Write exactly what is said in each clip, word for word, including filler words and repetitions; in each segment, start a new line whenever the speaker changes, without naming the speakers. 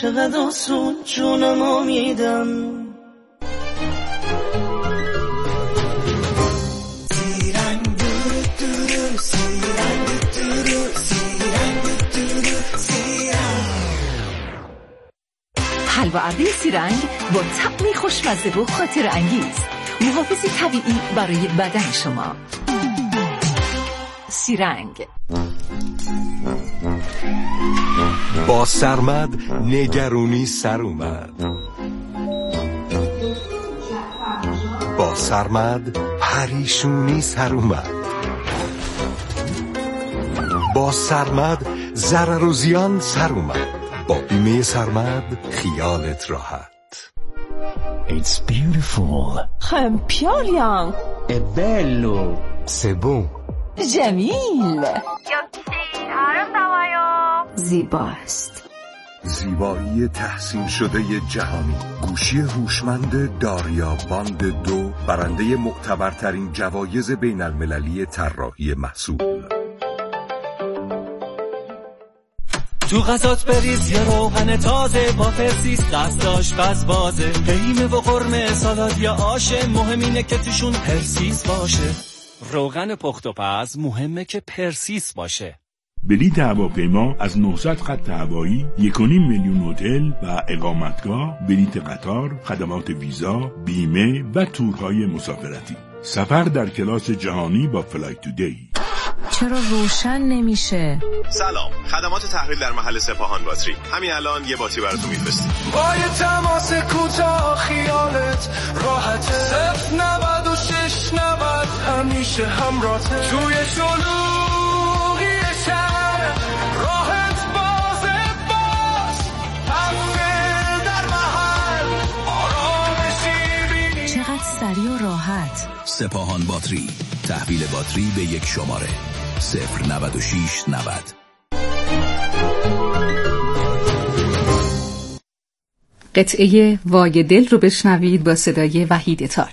چقدر آسون جونمو میدم.
حلوا ابری سیرنگ با طعمی خوشمزه و خاطر انگیز، محافظی طبیعی برای بدن شما. سیرنگ.
با سرمد نگرونی سر اومد، با سرمد پریشونی سر اومد، با سرمد ضرر و زیان سر اومد. با بیمه سرمد خیالت راحت.
It's beautiful.
خمپیالیان.
È bello.
C'est bon.
جمیل.
زیباست.
زیبایی تحسین شده جهانی. گوشی هوشمند داریا باند دو، برنده معتبرترین جوایز بین المللی طراحی محصول.
تو غذات بریز یه روغن تازه با پرسیس، دست آشپز بازه، قیمه و قرمه سالاد یا آشه، مهم اینه که توشون پرسیس باشه. روغن پخت و پز مهمه که پرسیس باشه.
بلیط هواپیما از نهصد خط هوایی، یک و نیم میلیون هتل و اقامتگاه، بلیط قطار، خدمات ویزا، بیمه و تورهای مسافرتی. سفر در کلاس جهانی با فلایت تودی.
چرا روشن نمیشه؟
سلام، خدمات تحویل در محل سپاهان باتری. همین الان یه باتری براتون میفرستیم.
با یه تماس کوتاه خیالت راحته. صفر نود و شش نود همیشه همراهته. توی شلوغی شهر راحت بازه باز، تفصیل در محل آرامشی بینی.
چقدر سریع و راحت.
سپاهان باتری، تحویل باتری به یک شماره صفر نود و شش نود.
قطعه وای دل رو بشنوید با صدای وحید تاج.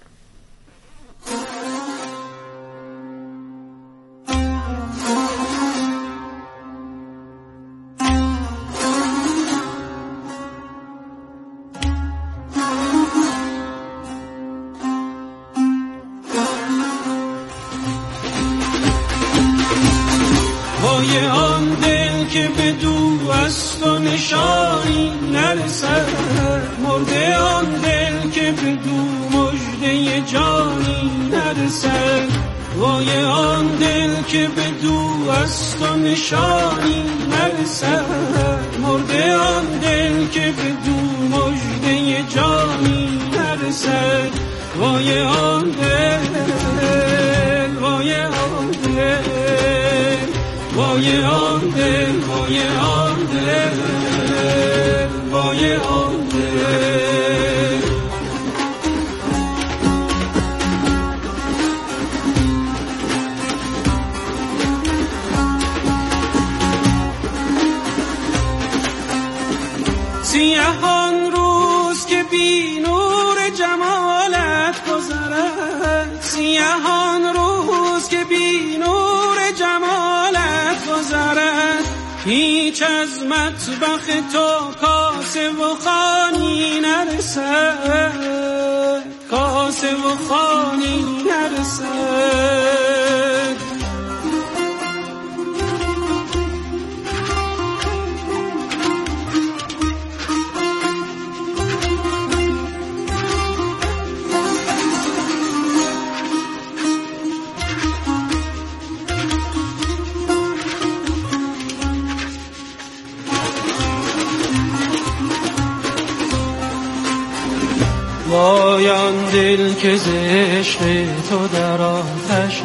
وای آن دل که به دو است و نشانی نرسد، مرده آن دل که به دو مژده جانی نرسد. وای آن دل که به دو است و نشانی نرسد، مرده آن دل که به دو مژده جانی نرسد. وای آن دل، وای آن دل، وای آن دل، وای آن دل، وای آن دل. سیاهان روز که بی نور جمالت گذرد، سیاهان روز که بی نور جمالت گذرد، هیچ از مطبخ تو کاسه و خوانی نرسد، کاسه و خوانی نرسد. وای آن دل که ز عشق تو در آتش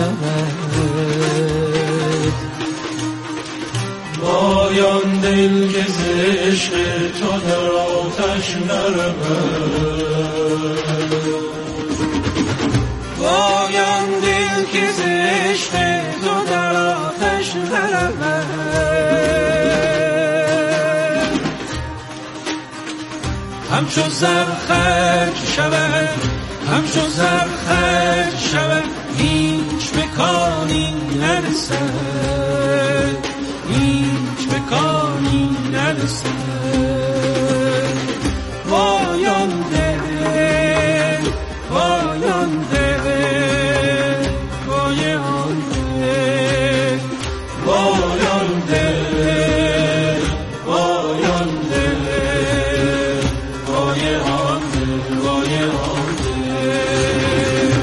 نرود، وای آن دل که ز عشق تو در آتش نرود، وای آن دل که ز عشق تو در آتش نرود. همچو زر خرج شود، همچو زر خرج شود، هیچ بکانی نرسد، هیچ بکانی نرسد. برسه وایان دل وایان دل وایان دل وایان دل وایان دل وایان دل وایان دل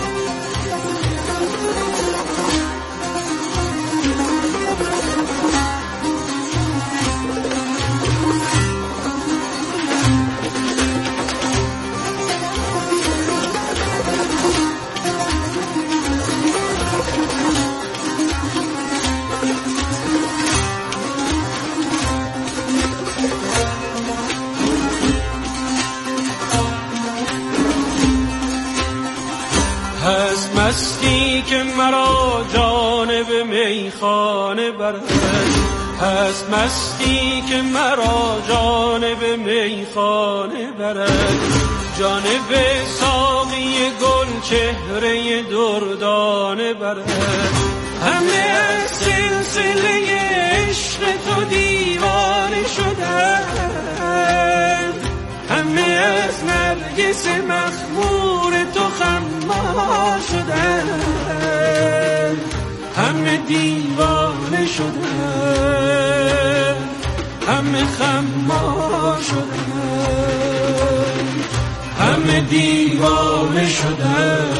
هست مستی که مرا جانب میخانه برد هست مستی که مرا جانب میخانه برد جانب ساقی گل چهره دردانه برد همه از سلسله عشق تو دیوانه شدن همه از نرگس مخمور تو خمار شدن همه دیوانه شدن همه خمار شدن همه دیوانه شدن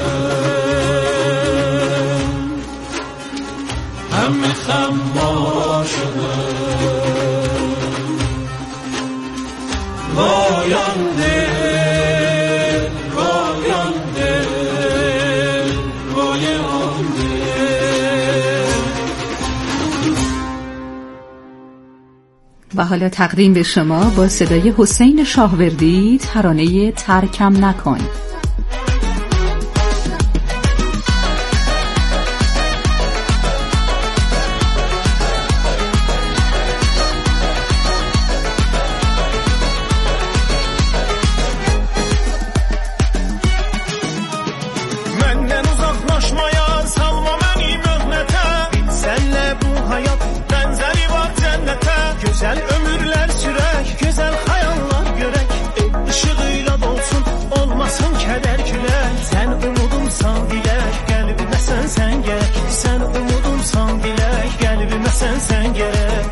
همه خمار شدن وایان دل وایان دل وایان دل.
و حالا تقدیم به شما با صدای حسین شاهوردی ترانه ترکم نکن.
Güzel ömürler sürək, gözəl xəyallar görək, işığıyla dolsun, olmasın kədər külək. Sən umudumsan dilək, qəlbimə sən sən gərək. Sən umudumsan dilək, qəlbimə sən sən gərək.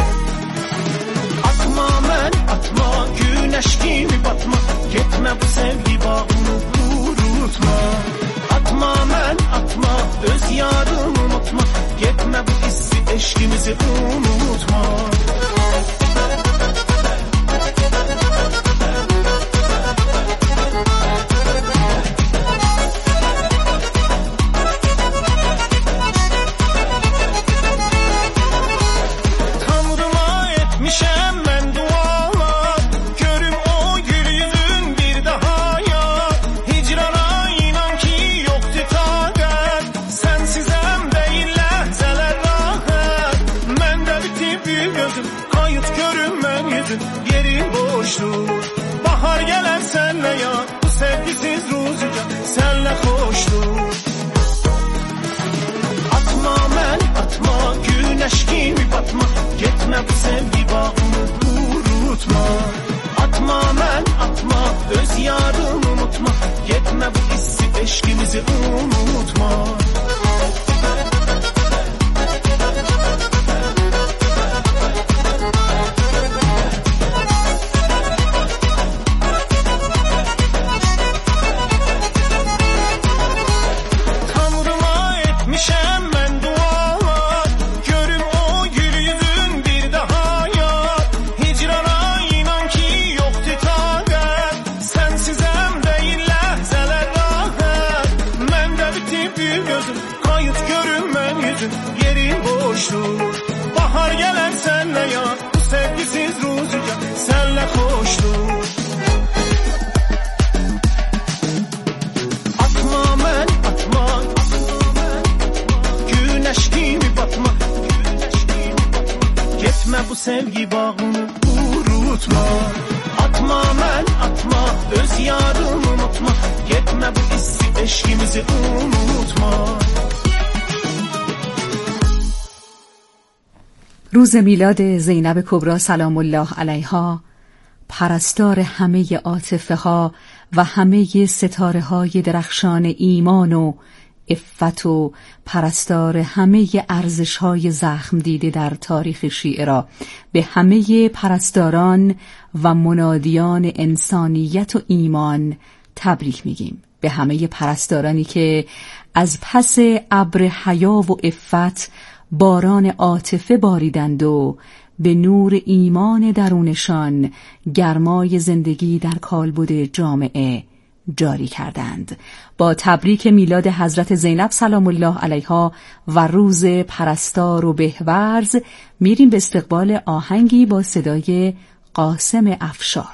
Atma mən, atma, günəş kimi batma, getmə bu sevgi bağını qurutma. Atma mən, atma, öz yarımı unutma, getmə bu hissi, eşqimizi unutma. Bahar gələr sənlə yar, bu sevgisiz ruzuca sənlə xoşdur. Atma mən, atma, günəş kimi batma, getmə bu sevgi bağını qurutma. Atma mən, atma, öz yarımı unutma, getmə bu hissi, eşqimizi unutma. Bahar gələr sənlə yar, bu sevgisiz ruzuca sənlə xoşdur. Atma mən, atma, günəş kimi batma, getmə bu sevgi bağını qurutma. Atma mən, atma, öz yarımı unutma, getmə bu hissi, eşqimizi unutma.
روز میلاد زینب کبری سلام الله علیها، پرستار همه عاطفه ها و همه ستاره های درخشان ایمان و عفت و پرستار همه ارزش های زخم دیده در تاریخ شیعه را به همه پرستاران و منادیان انسانیت و ایمان تبریک میگیم. به همه پرستارانی که از پس ابر حیا و عفت باران عاطفه باریدند و به نور ایمان درونشان گرمای زندگی در کالبد جامعه جاری کردند. با تبریک میلاد حضرت زینب سلام الله علیها و روز پرستار و بهورز میریم به استقبال آهنگی با صدای قاسم افشار.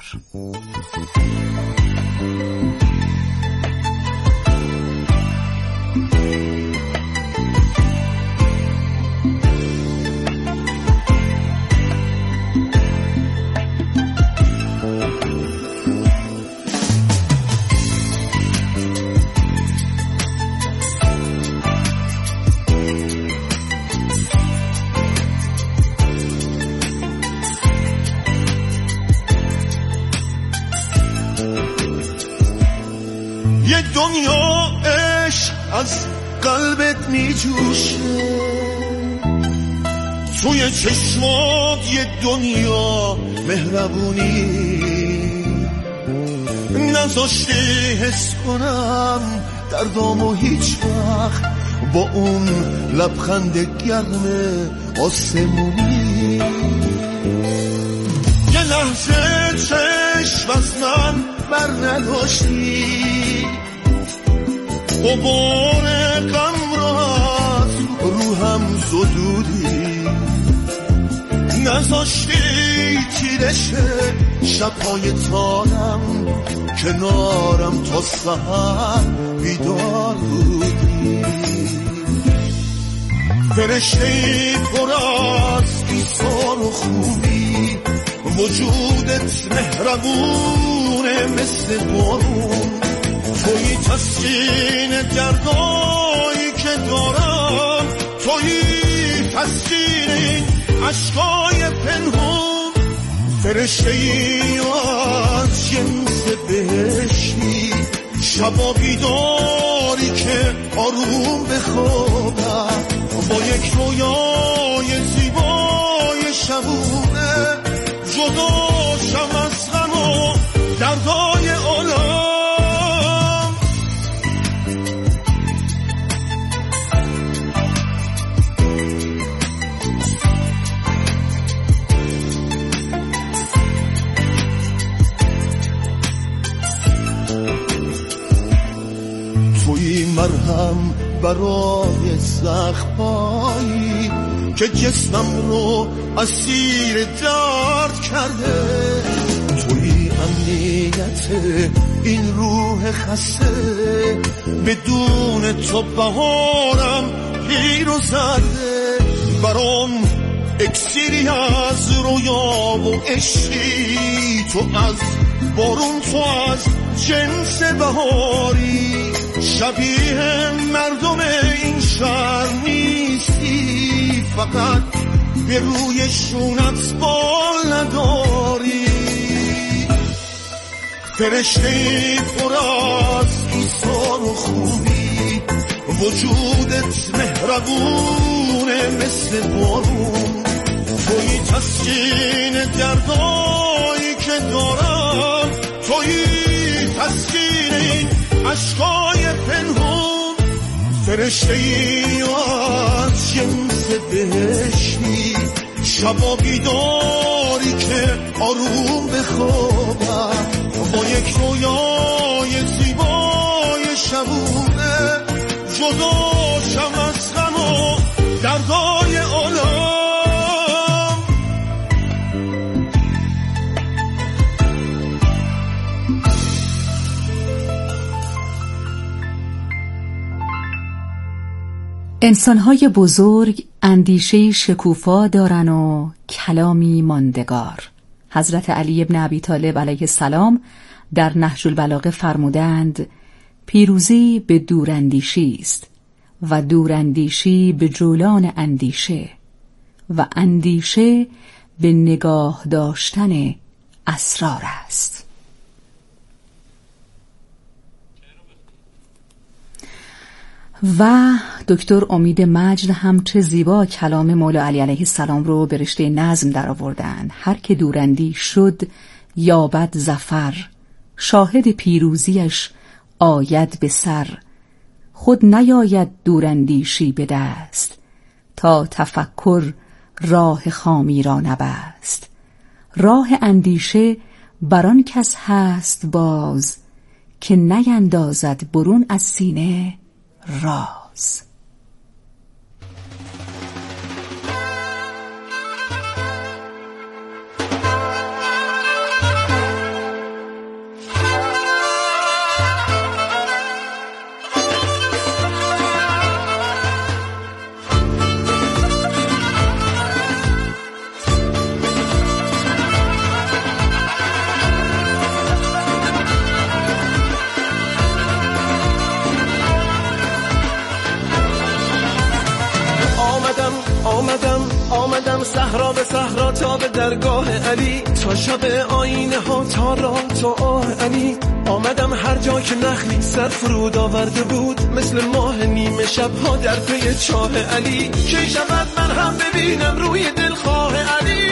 یه دنیا عشق از قلبت می جوشه، توی چشمات یه دنیا مهربونی، نذاشتی حس کنم دردامو هیچ وقت با اون لبخند گرم آسمونی. یه لحظه چشم از من بر نداشتی، غبار غم را از روحم زدودی، نذاشتی تیرش شبهای تارم کنارم تا سحر بیدار بودی. فرشته‌ای پر از ایثار و خوبی، وجودت مهربونه مثل بارون، توی تسکین دردایی که دارم، توی تسکین این عشقای پنهون. فرشته‌ای از جنس بهشتی، شبا بیداری که آروم بخوابم با یک رویای زیبای شبونه، جدا شم از غم و دردای عالم. توی مرهم برای زخمایی که جسمم رو اسیر درد کرده، توی امنیت این روح خسته، بدون تو بهارم پیر و زرده، برام اکسیری از رویا و عشقی، تو از بارون، تو از جنس بهاری، شبیه مردم این شهر نیستی، فقط به روی شونت بال نداری. فرشته‌ای پر از ایثار و خوبی، وجودت مهربونه مثل بارون، توی تسکین دردایی که دارم، توی تسکین این عشقای پنهون. فرشته‌ای از جنس بهشتی، شبا بیداری که آروم بخوابم با یک رویای زیبای شبونه، جدا شم از غم و دردای عالم.
انسان‌های بزرگ اندیشه شکوفا دارن و کلامی ماندگار. حضرت علی ابن ابی طالب علیه السلام در نهج البلاغه فرمودند پیروزی به دوراندیشی است و دوراندیشی به جولان اندیشه و اندیشه به نگاه داشتن اسرار است. و دکتر امید مجد هم چه زیبا کلام مولا علی علیه السلام رو به رشته نظم در آوردن. هر که دوراندی شد یابد ظفر، شاهد پیروزیش آید به سر. خود نیاید دوراندیشی به دست، تا تفکر راه خامی را نبست. راه اندیشه بران کس هست باز، که نیندازد برون از سینه راز.
صحرا به صحرا تا به درگاه علی، تا شب آینه ها تا راه تا آه علی. آمدم هر جا که نخلی سر فرود آورده بود، مثل ماه نیمه شب ها در پی چاه علی. کی شود من هم ببینم روی دلخواه علی.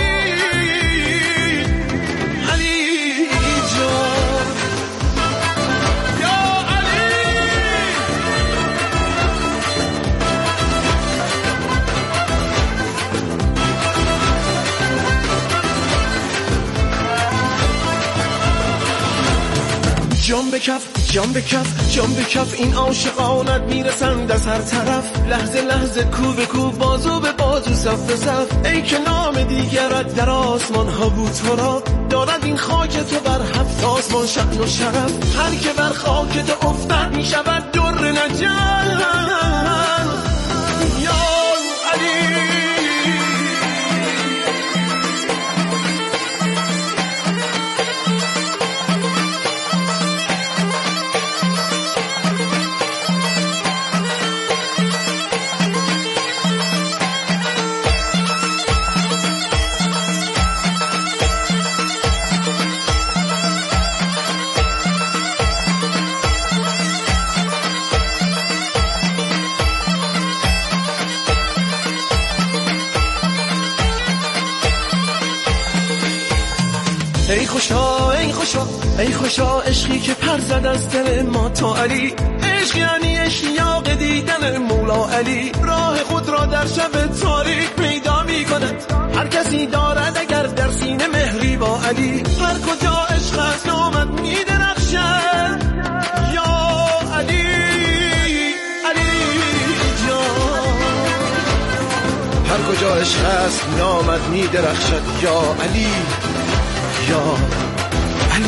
علی جان یا علی. جان به کف جان به کف جان به کف، این عاشقانت میرسند از هر طرف. لحظه لحظه کو به کو، بازو به بازو، صف به صف. ای که نام دیگرت در آسمان ها بود تو را، دارد این خاک تو بر هفت آسمان شأن و شرف. هر که بر خاک تو افتد میشود در نجات. یا علی ای خوشا ای خوشا ای خوشا، عشقی که پر زد از دل ما تا علی. عشق یعنی اشتیاق دیدن مولا علی. راه خود را در شب تاریک پیدا می کند هر کسی دارد اگر در سینه مهری با علی. هر کجا عشق است نامت می درخشد یا علی. علی جان هر کجا عشق است نامت می درخشد یا علی یا علی.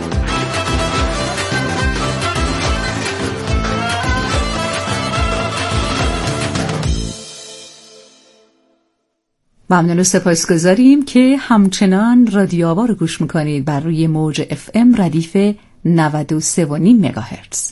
ممنون و سپاسگزاریم که همچنان رادیو آوا رو گوش میکنید بر روی موج اف ام ردیف نود و سه و نیم مگاهرتز.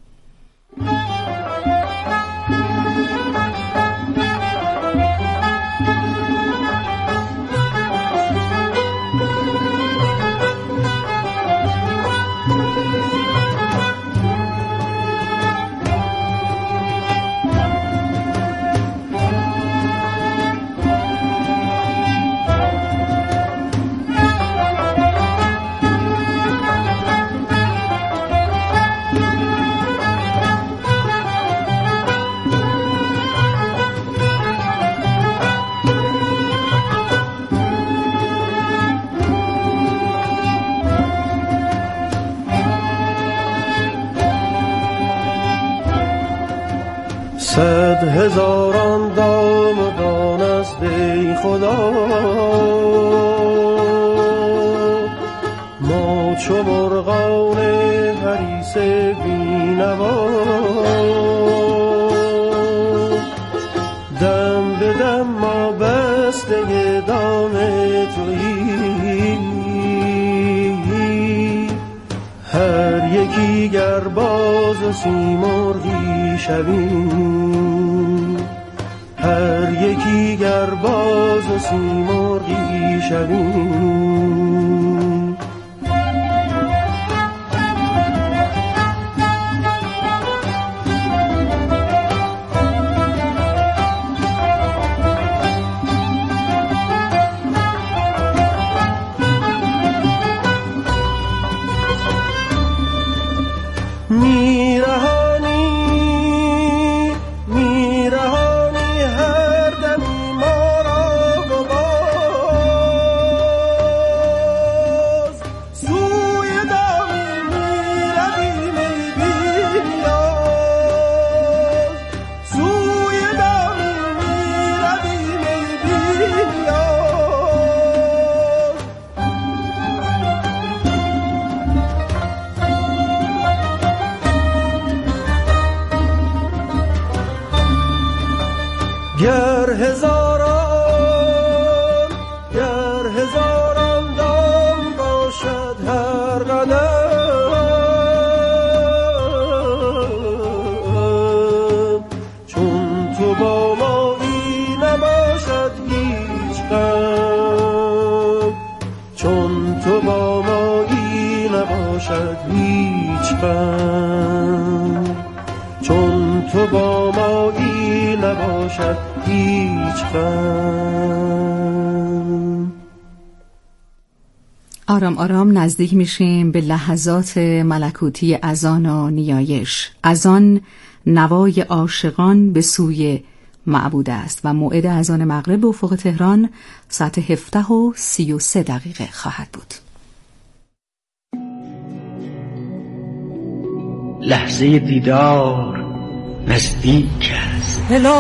صد هزاران دام و دان است ای خدا، ما چو مرغان حریص بی‌نوا. دم به دم ما بسته دام تویی، هر یکی گر باز و سیمرغی شویم، هر یکی گر باز و سیمرغی شویم. گر هزاران گر هزاران دام باشد هر قدم، چون تو با مایی نباشد هیچ غم، چون تو با مایی نباشد هیچ غم، چون تو با مایی نباشد هیچ غم.
آرام آرام نزدیک میشیم به لحظات ملکوتی اذان و نیایش. اذان نوای عاشقان به سوی معبود است و موعد اذان مغرب به افق تهران ساعت هفده و سی و سه دقیقه خواهد بود.
لحظه دیدار نزدیک است.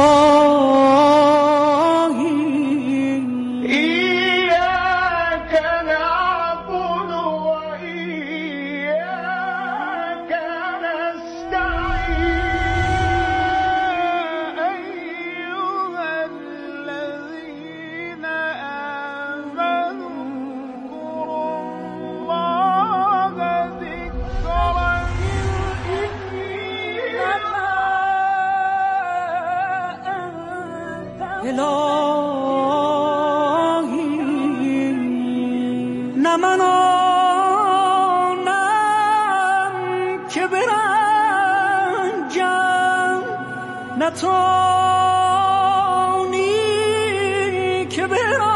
نه من آنم که برنجم، نه توانی که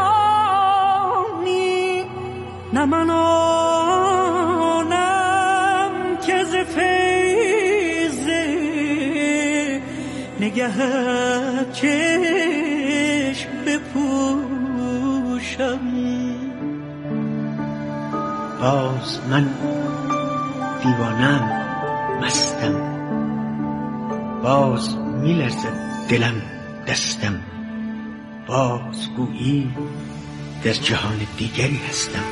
برانی، نه من آنم که ز فیض نگهت چشم بپوشم.
باز من دیوانم، مستم، باز میلرزد دلم دستم، باز گویی در جهان دیگری هستم.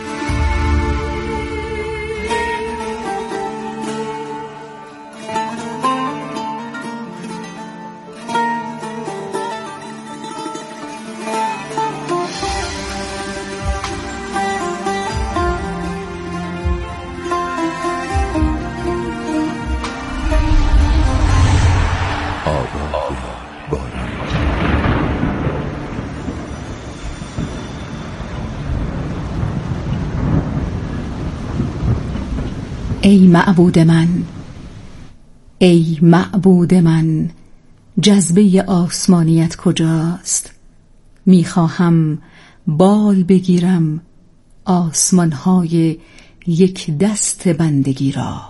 ای معبود من، ای معبود من، جذبه آسمانیت کجاست؟ میخواهم بال بگیرم آسمانهای یک دست بندگی را.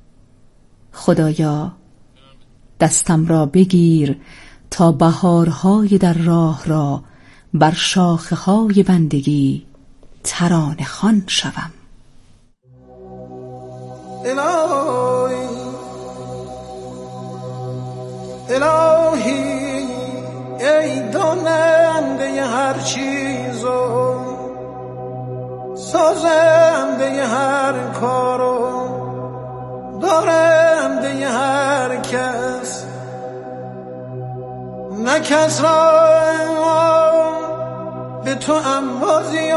خدایا دستم را بگیر تا بهارهای در راه را بر شاخه‌های بندگی ترانه خوان شوم.
الهی الهی ای داننده هر چیزو، سازنده هر کارو، دارنده هر کس، نه کس را به تو انبازی،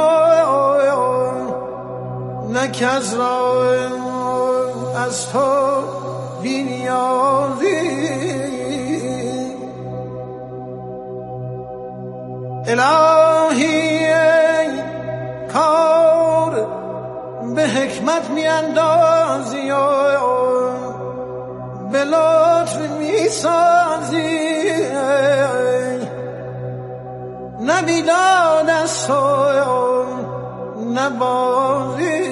نه کس را از تو بی‌نیازی. الهی الهی کار به حکمت می اندازی و به لطف می سازی نه بیداد است و نه بازی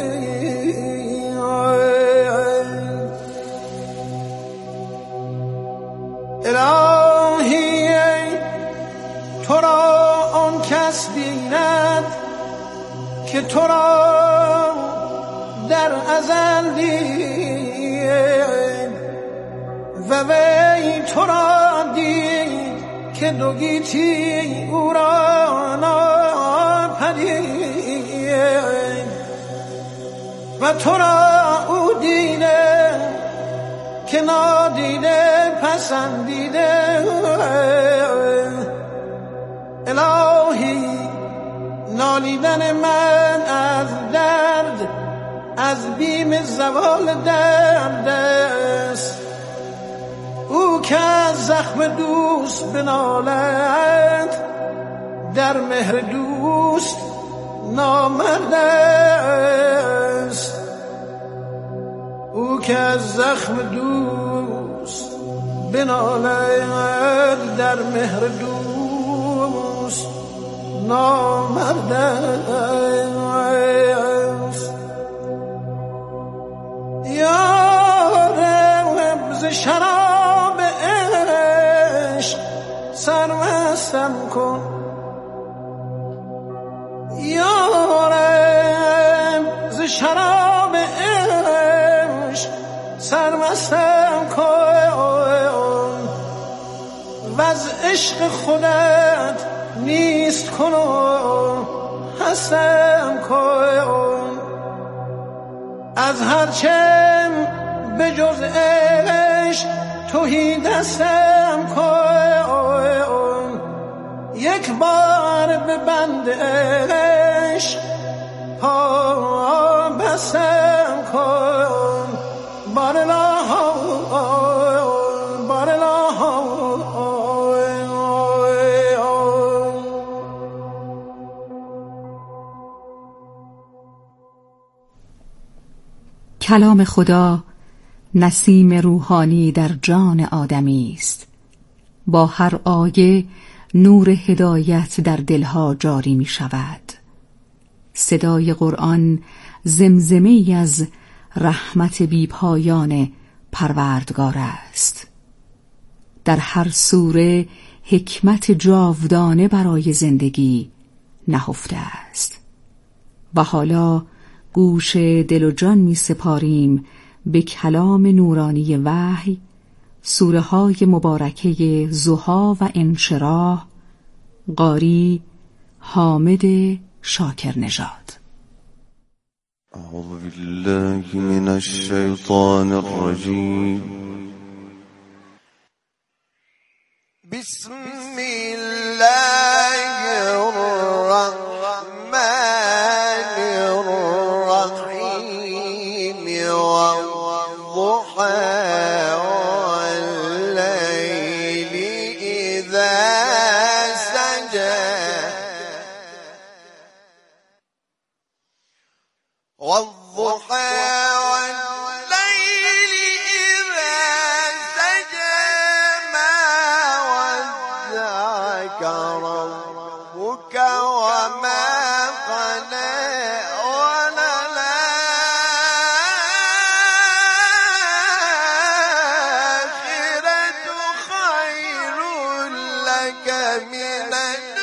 الهی تو را آن کس بیند که تو را در ازل دید و وی تو را دید که دو گیتی او را ناپدید و تو را او دیده که نادیده پسندیده الهی نالیدن من از درد از بیم زوال درد است او که از زخم دوست بنالد در مهر دوست نامرد است او که از زخم دوست بنالد در مهر دوست نامرد است یارب ز شراب عشق سرمستم کن یارب ز شراب عشق سرمستم کن و از عشق خودت نیست کن و هستم کن از هرچه به جز عشق توهی دستم کن یک بار به بند عشق پا بستم کن بارلا بارلا
کلام خدا نسیم روحانی در جان آدمی است. با هر آیه نور هدایت در دلها جاری می شود. صدای قرآن زمزمه‌ای از رحمت بی‌پایان پروردگار است. در هر سوره حکمت جاودانه برای زندگی نهفته است. و حالا گوش دل و جان می سپاریم به کلام نورانی وحی، سوره های مبارکه ضحی و انشراح، قاری حامد شاکر نژاد.
اعوذ بالله من الشیطان الرجیم. بسم الله الرحمن الرحیم والضحى واللیل اذا سجى والضحى والليل إذا سجى ما ودعك ربك وما قلى وللآخرة خير لك من الدنيا